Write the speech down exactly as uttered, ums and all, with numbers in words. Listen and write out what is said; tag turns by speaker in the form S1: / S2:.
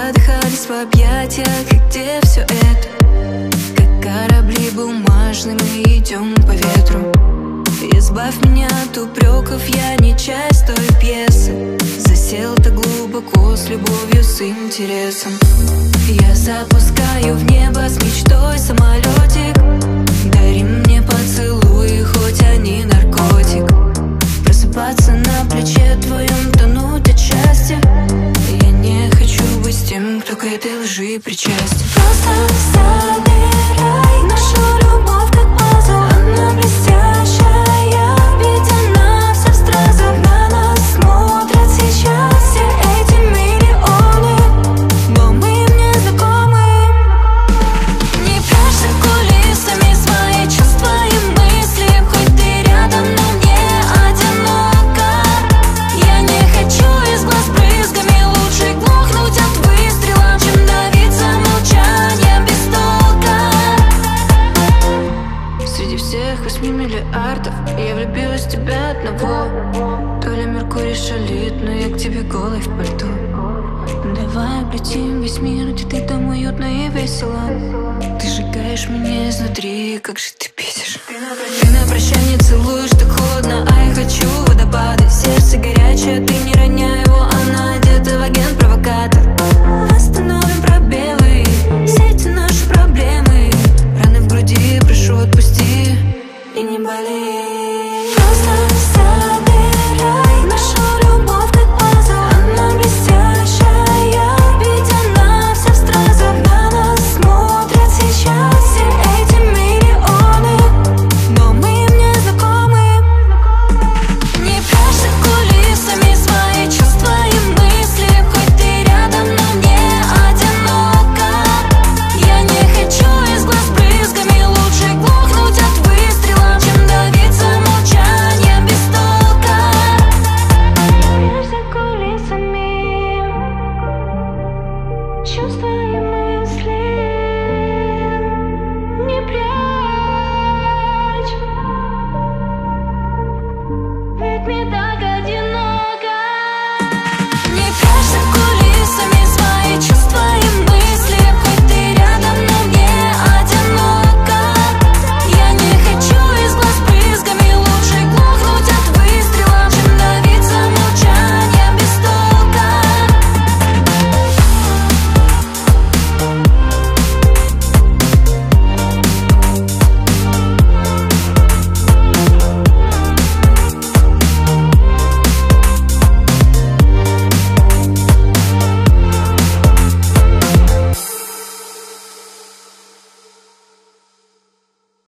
S1: задыхались в объятиях. И где все это? Как корабли бумажные, мы идем по ветру. Избавь меня от упреков, я не часть той пьесы. Засел так глубоко, с любовью, с интересом. Я запускаю в небо с мечтой самолетик. Дари мне поцелуи, хоть они наркотик. Просыпаться на плече твоем, тонуть от счастья. Я не хочу быть с тем, кто к этой лжи причастен.
S2: Просто собирай нашу любовь как пазл. Она блестящая, ведь она вся в стразах. На нас смотрят сейчас все эти миллионы, но мы им не знакомы. Не прячь за кулисами свои чувства и мысли. Хоть ты рядом, но мне одиноко. Я не хочу из глаз брызгами, лучше глохнуть от выстрела, чем давиться молчанием без толка.
S1: Среди всех восьми миллиардов я влюбилась в тебя одного. То ли Меркурий шалит, но я к тебе голой в пальто. Давай облетим весь мир, где ты там уютно и весело. Ты сжигаешь меня изнутри, как же ты бесишь. Ты на прощание целуешь так холодно, а я хочу водопады. Сердце горячее, ты не роняй его, она одета в агент-провокатор. Восстановим пробелы, все эти наши проблемы.